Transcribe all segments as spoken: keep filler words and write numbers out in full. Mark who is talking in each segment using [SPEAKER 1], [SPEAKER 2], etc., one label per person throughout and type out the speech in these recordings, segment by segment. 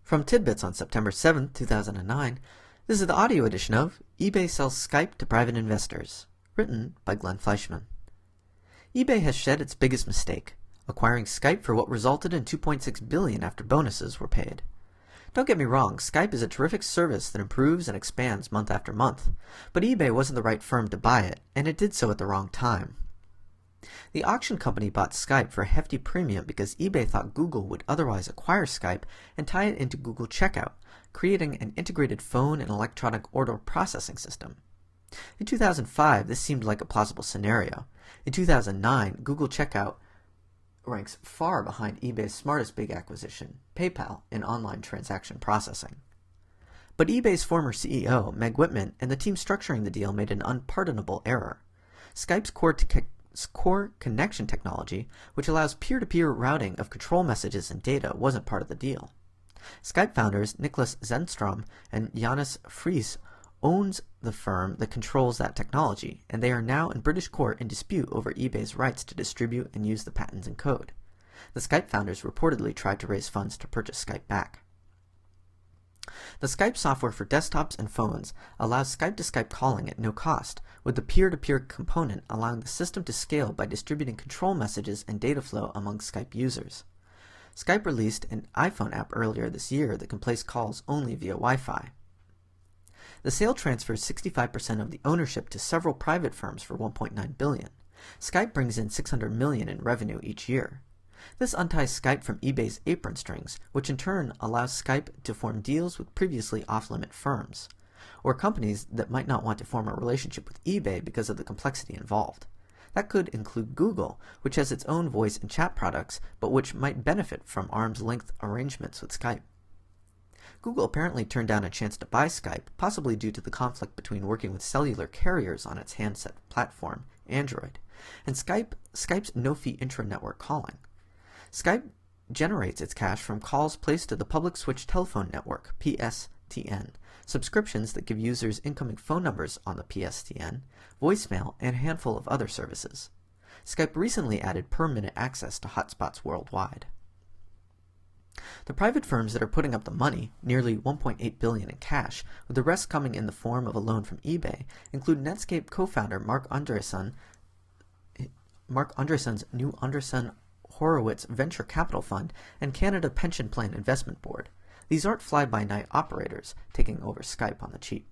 [SPEAKER 1] From Tidbits on September seventh, two thousand nine, this is the audio edition of eBay Sells Skype to Private Investors, written by Glenn Fleischman. eBay has shed its biggest mistake, acquiring Skype for what resulted in two point six billion dollars after bonuses were paid. Don't get me wrong, Skype is a terrific service that improves and expands month after month, but eBay wasn't the right firm to buy it, and it did so at the wrong time. The auction company bought Skype for a hefty premium because eBay thought Google would otherwise acquire Skype and tie it into Google Checkout, creating an integrated phone and electronic order processing system. In two thousand five, this seemed like a plausible scenario. In two thousand nine, Google Checkout ranks far behind eBay's smartest big acquisition, PayPal, in online transaction processing. But eBay's former C E O, Meg Whitman, and the team structuring the deal made an unpardonable error. Skype's core to core connection technology, which allows peer-to-peer routing of control messages and data, wasn't part of the deal. Skype founders Niklas Zennström and Jonas Friis owns the firm that controls that technology, and they are now in British court in dispute over eBay's rights to distribute and use the patents and code. The Skype founders reportedly tried to raise funds to purchase Skype back. The Skype software for desktops and phones allows Skype-to-Skype calling at no cost, with the peer-to-peer component allowing the system to scale by distributing control messages and data flow among Skype users. Skype released an iPhone app earlier this year that can place calls only via Wi-Fi. The sale transfers sixty-five percent of the ownership to several private firms for one point nine billion dollars. Skype brings in six hundred million dollars in revenue each year. This unties Skype from eBay's apron strings, which in turn allows Skype to form deals with previously off-limit firms, or companies that might not want to form a relationship with eBay because of the complexity involved. That could include Google, which has its own voice and chat products, but which might benefit from arm's-length arrangements with Skype. Google apparently turned down a chance to buy Skype, possibly due to the conflict between working with cellular carriers on its handset platform, Android, and Skype, Skype's no-fee intra-network calling. Skype generates its cash from calls placed to the Public Switch Telephone Network, P S T N, subscriptions that give users incoming phone numbers on the P S T N, voicemail, and a handful of other services. Skype recently added per-minute access to hotspots worldwide. The private firms that are putting up the money, nearly one point eight billion dollars in cash, with the rest coming in the form of a loan from eBay, include Netscape co-founder Mark Andreessen, Mark Andreessen's new Andreessen Horowitz Venture Capital Fund, and Canada Pension Plan Investment Board. These aren't fly-by-night operators taking over Skype on the cheap.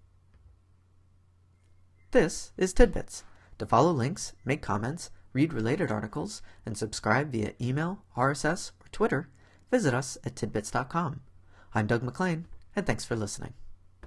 [SPEAKER 1] This is Tidbits. To follow links, make comments, read related articles, and subscribe via email, R S S, or Twitter, visit us at tidbits dot com. I'm Doug McLean, and thanks for listening.